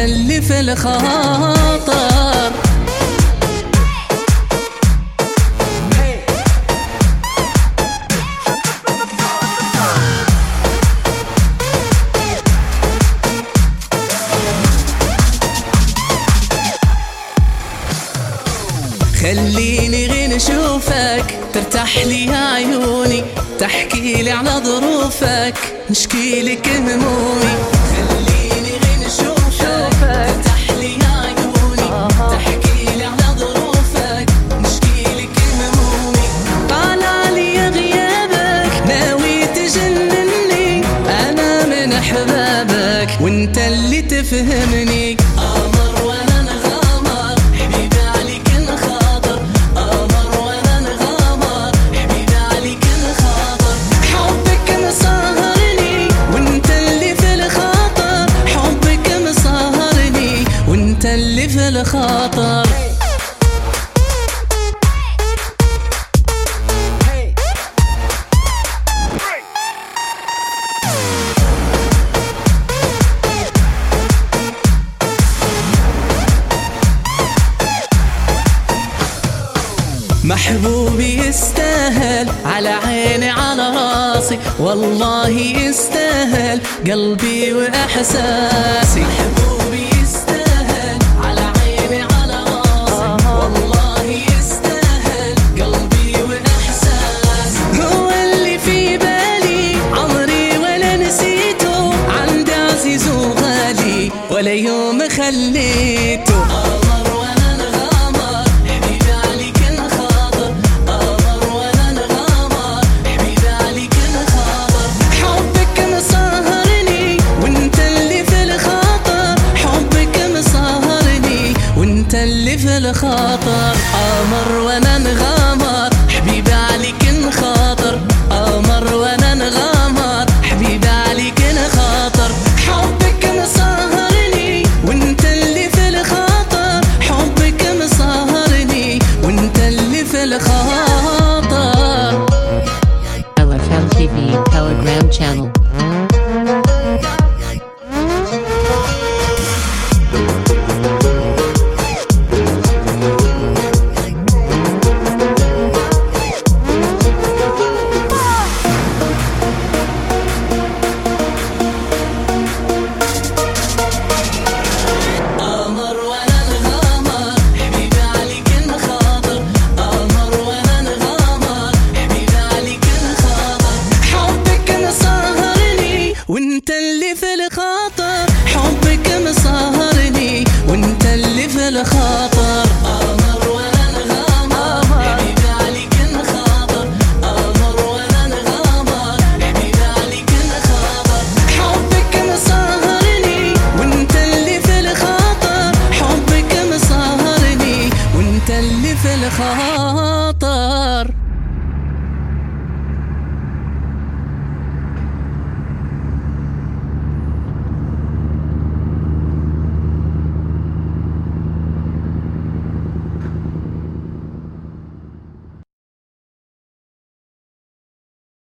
اللي في الخاطر. خليني غير اشوفك ترتاح لي عيوني، تحكي لي على ظروفك نشكي لك همومي. خليني غير اشوفك ترتاح لي عيوني، تحكي لي على ظروفك نشكي لك همومي. طالع لي غيابك ناوي تجنني، انا من احبابك وانت اللي تفهمني. اللي في الخاطر. محبوبي يستاهل على عيني على راسي، والله يستاهل قلبي واحساسي. محبوبي يستاهل على عيني على راسي، والله يستاهل قلبي واحساسي. هو اللي في بالي عمري ولا نسيته، عندي عزيز وغالي ولا يوم خليته. اللي في الخاطر قمر وانا